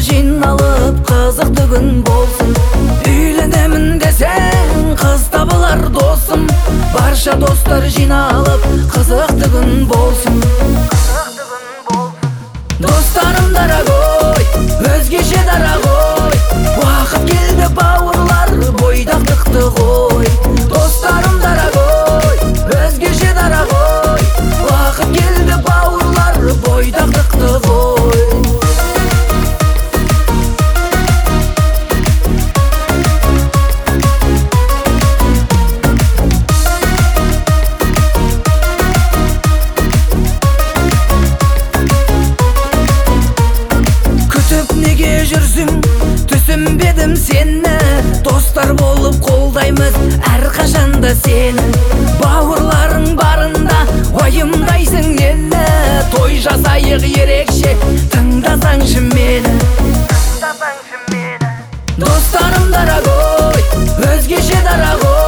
жиналып қызықты күн болсын. Үйленемін десең қыз табылар досым, барша достар жиналып қызықты күн болсын. Достарым дорогой, өзгеше дорогой, уақыт келді бауырлар бойдақтықты ғой. Достарым дорогой, өзгеше дорогой, уақыт келді бауырлар бойдақтықты ғой. Неге жүрсің, түсінбедім сені, достар болып қолдаймыз әрқашанда сені. Бауырларың барында уайымдайсың нені, той жасайық ерекше, тыңдасаңшы мені. Достарым дорогой, өзгеше дорогой,